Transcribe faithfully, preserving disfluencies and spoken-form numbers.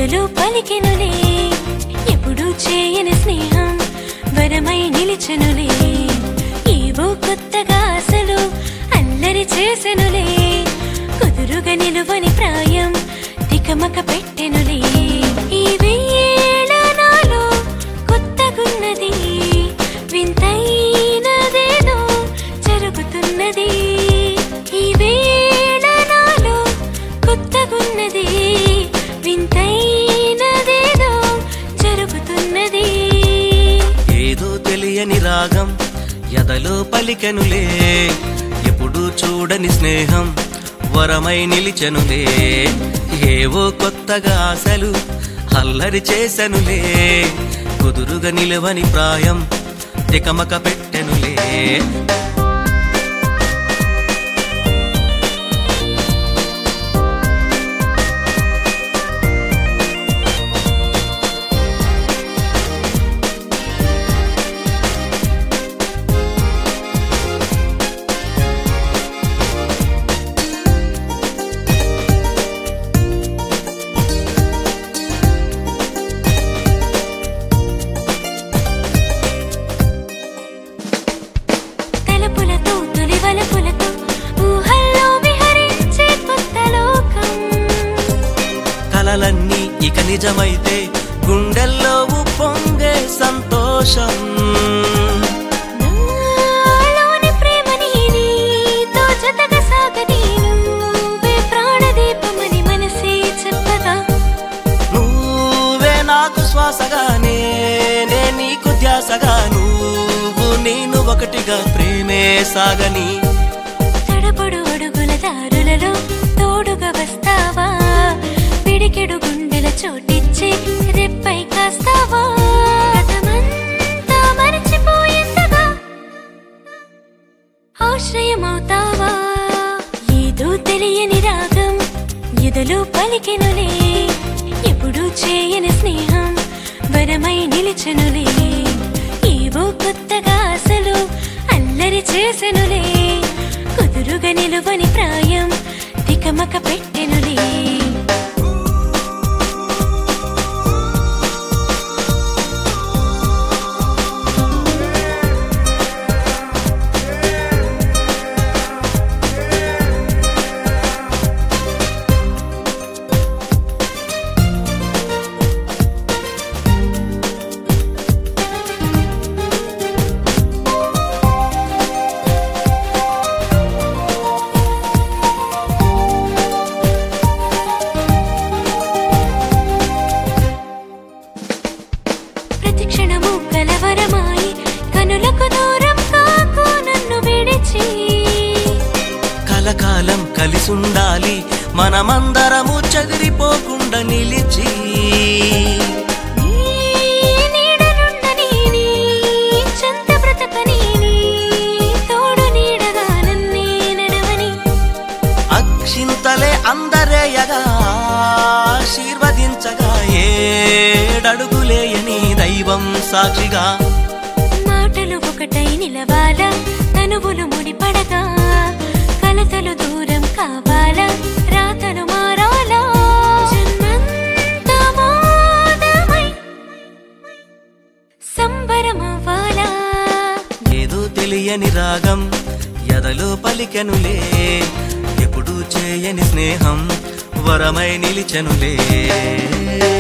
ఎదలో పలికెనులే ఎప్పుడు చేయని స్నేహం వరమై నిలిచెనులే ఏవో కొత్తగా అసలు అల్లరి చేసెనులే కుదురుగా నిలువని ప్రాయం తికమక పెట్టెనులే ఈ వెయ్యేళ్ళ నాలో కొత్తగున్నది వింతైనదేదో జరుగుతున్నది ఈ వెయ్యేళ్ళ నాలో కొత్తగున్నది వింతైనదేదో జరుగుతున్నది ఏదో తెలియని రాగం ఎదలో పలికెనులే ఎప్పుడు చూడని స్నేహం వరమై నిలిచెనులే ఏవో కొత్తగా ఆశలు అల్లరి చేసెనులే కుదురుగా నిలవని ప్రాయం తికమక పెట్టెనులే కలలన్నీ ఇక నిజమైతే గుండెల్లో ఉప్పొంగే సంతోషం నాలోని ప్రేమ నీతో జతగా సాగనీను వే ప్రాణదీపమని మనసే చెప్పగా నువ్వే నాకు శ్వాసగా నేనే నీకు ధ్యాసగా నువ్వు నేను ఒకటిగా ప్రేమే సాగని తడబడు అడుగుల దారులలో తోడుగా వస్తావా పిడికెడు గుండెల చోటిచ్చి రెప్పై కాస్తావా గతమంతా మరచిపోయేంతగా ఆశ్రయమవుతావా ఏదో తెలియని రాగం ఎదలో పలికెనులే ఎప్పుడు చేయని స్నేహం వరమై నిలిచెనులే ఏవో కొత్తగా అసలు అల్లరి చేసెనులే కుదురుగా నిలువని ప్రాయం తికమక పెట్టెనులే ప్రతిక్షణము కలవరమాయి కనులకు దూరం కాకు నన్ను విడిచి కలకాలం కలిసుండాలి మనమందరము చెదిరిపోకుండా నిలిచి నీ నీడనుండని నీ చెంత బ్రతకని నీ తోడు నీడగా నన్నే నడవని అక్షింతలే అందరేయగా ఆశీర్వదించగా ఏడడుగులేయని దైవం సాక్షిగా మాటలు ఒకటై నిలవాలా తనువులు ముడిపడగా కలతలు దూరం కావాలా రాతలు మారాలా జన్మంతా మోదమై సంబరమవ్వాలా ఏదో తెలియని రాగం ఎదలో పలికెనులే ఎప్పుడు చేయని స్నేహం వరమై నిలిచెనులే